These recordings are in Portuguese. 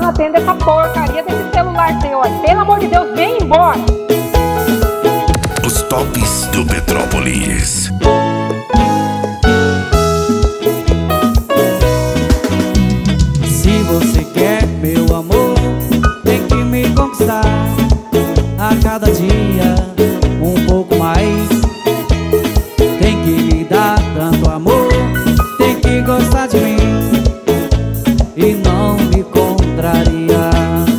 não atende essa porcaria desse celular seu aí. Pelo amor de Deus, vem embora. Os tops do Petrópolis. Se você quer meu amor, tem que me conquistar a cada dia um pouco mais. Tem que me dar tanto amor, tem que gostar de mim e não me contrariar.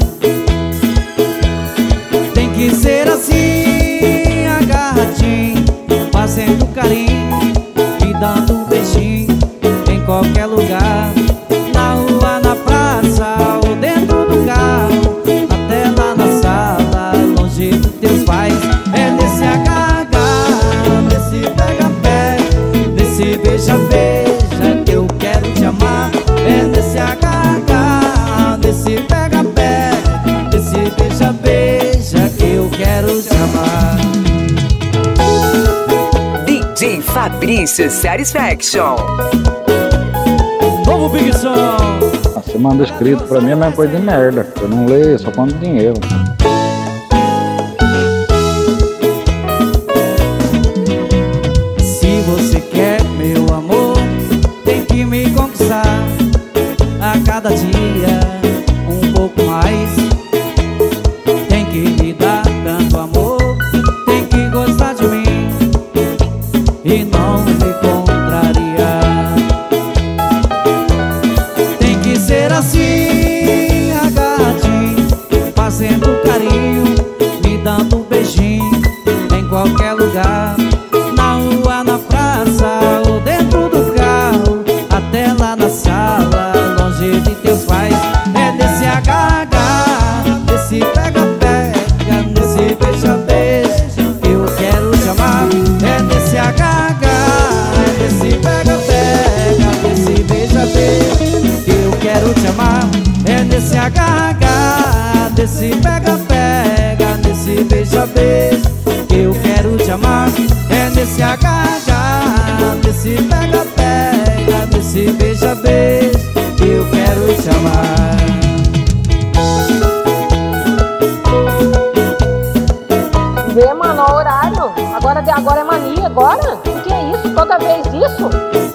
Tem que ser assim, agarradinho, fazendo carinho, me dando um beijinho em qualquer lugar. Na rua, na praça ou dentro do carro, até lá na sala, longe dos teus pais. É nesse agarrar, nesse pega-pega, nesse beija-beija que eu quero te amar. É nesse agarrar, nesse pega-pega, nesse beija-beija que eu quero te amar. DJ Fabrício Satisfaction. Novo Big Som. Você manda escrito pra mim é a mesma coisa de merda. Eu não leio, só quando dinheiro. Se você quer meu amor, tem que me conquistar a cada dia um pouco mais. Tem que me dar tanto amor, tem que gostar de mim e não me contrariar. Tem que ser assim, agarradinho, fazendo carinho, me dando um beijinho em qualquer lugar. Na rua, na praça ou dentro do carro, até lá na sala, longe de teus pais. É nesse agarrar, nesse pega-pega, nesse beija-beija que eu quero te amar. É nesse agarrar, nesse pega-pega, nesse beija-beija que eu quero te amar. É nesse agarrar, nesse pega-pega, nesse beija-beija que eu quero te amar. É nesse agarrar, nesse pega-pega, nesse beija-beija que eu quero te amar. Vê, mano, o horário. Agora é mania, agora? O que é isso? Toda vez isso?